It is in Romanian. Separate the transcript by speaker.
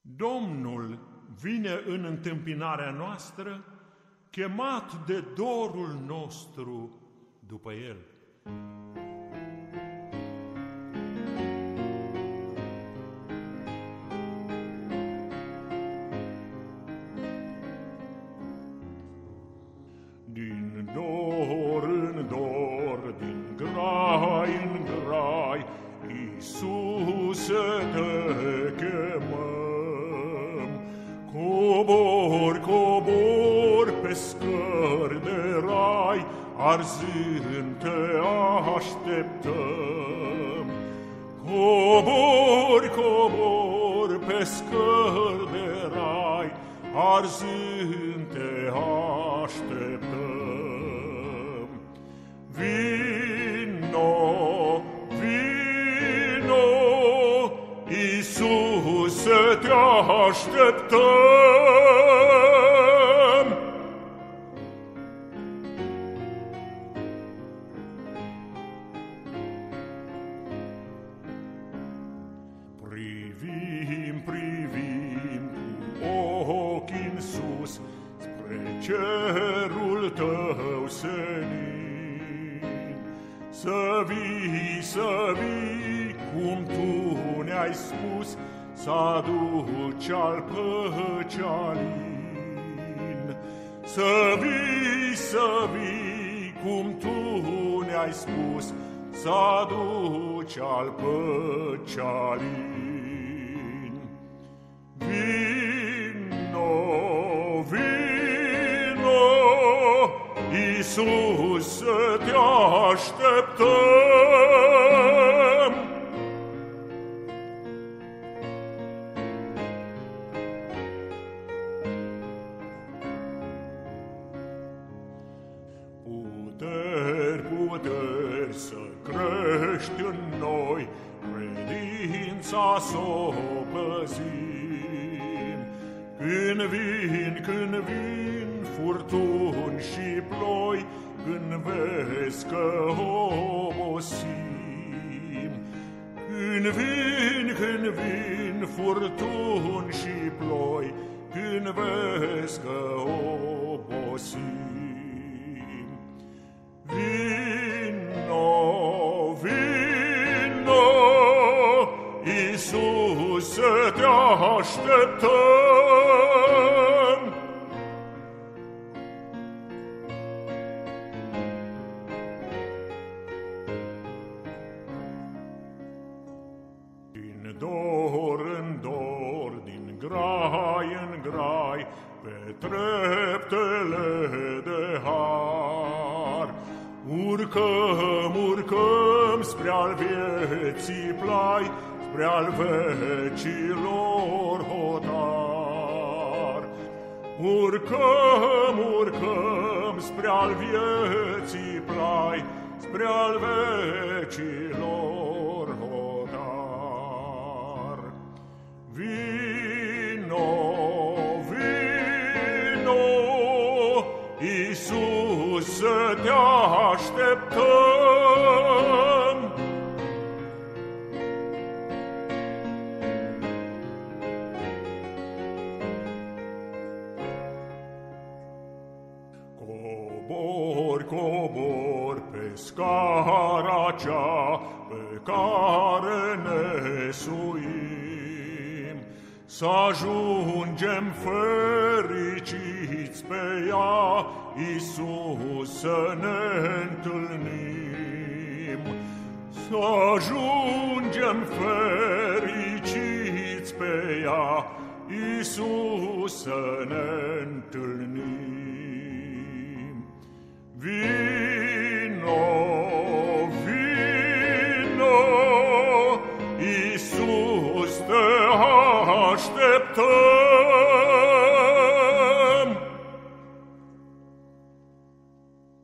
Speaker 1: Domnul vine în întâmpinarea noastră, chemat de dorul nostru după El. Din dor în dor, din grai în grai, Iisuse, te chemăm. Cobor, cobor pe scări de rai, arzând te așteptăm. Cobor, cobor pe scări de rai, arzând te așteptăm. Vino, vino, Iisuse, te așteptăm. Privim, privim cu ochii în sus spre cerul tău senin. Să vii cum tu ne-ai spus, să aduci al păcii alin. Să vii cum tu ne-ai spus, să aduci al păcii alin. Vino, vino, Iisus, să te așteptăm. Puteri, puteri să crești în noi, credința s-o păzim. Când vin furtuni și ploi, când vezi că obosim. Când vin furtuni și ploi, când vezi că obosim. Vino, vino, Iisuse, te așteptăm. Din dor în dor, din grai în grai, pe treptele de har, urcăm spre al vieții plai, spre al vecilor hotar. Urcăm spre al vieții plai, spre al vecilor hotar. Vino, vino, Iisus, să te așteptăm. Cobor, cobor pe scara cea pe care ne suim, să ajungem fericiți pe ea, Iisus, să ne întâlnim. Să ajungem fericiți pe ea, Iisus, să ne întâlnim. Vino, vino, Iisus, te așteptăm.